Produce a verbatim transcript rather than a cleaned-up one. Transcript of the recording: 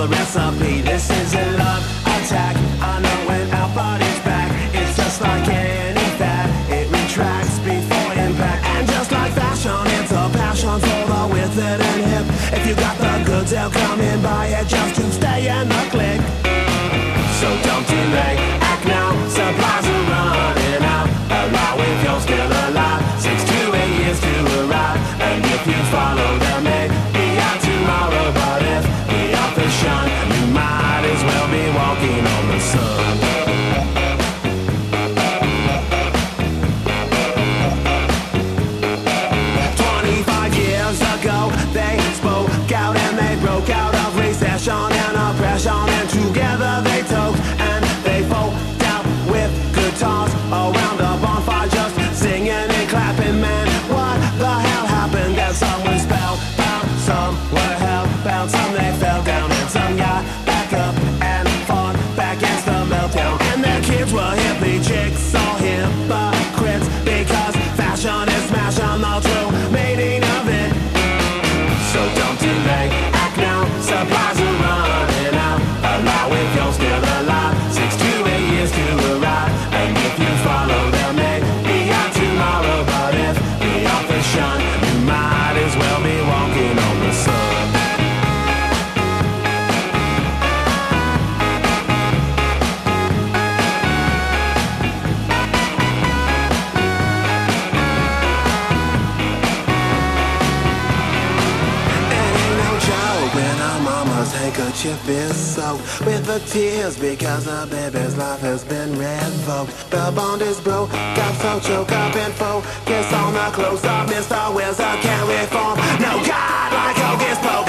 recipe. This is a love attack. I know when our body's back, it's just like any fad. It retracts before impact. And just like fashion, it's a passion for the with it and hip. If you got the goods, they'll come in, buy it just to stay in the click. So don't delay, act now, supplies are running out. Allow if you're still alive, six to eight years to arrive. And if you follow them, may be out tomorrow. But if the authors shine, you might as well be walking on the sun. Twenty-five years ago, they spoke out and they broke out of recession and oppression, and together they took and they folk out with guitars around a bonfire, just singing and clapping. Man, what the hell happened? That some were spellbound, some were hellbound, some they fell down, and some got back up and fought back against the meltdown. And their kids were hippie chicks, all hypocrites, because fashion is smashing the true meaning of it. So don't delay, act now, supplies are running out. Allow if you're still alive, six to eight years to arrive. And if you follow them, may be out tomorrow. But if the authors shine, you might as well be walking on the sun. When our mama's handkerchief is soaked with the tears because the baby's life has been revoked. The bond is broke, got so choked up and focus on the close-up. Mister Wills, I can't reform. No God like Hocus Pocus.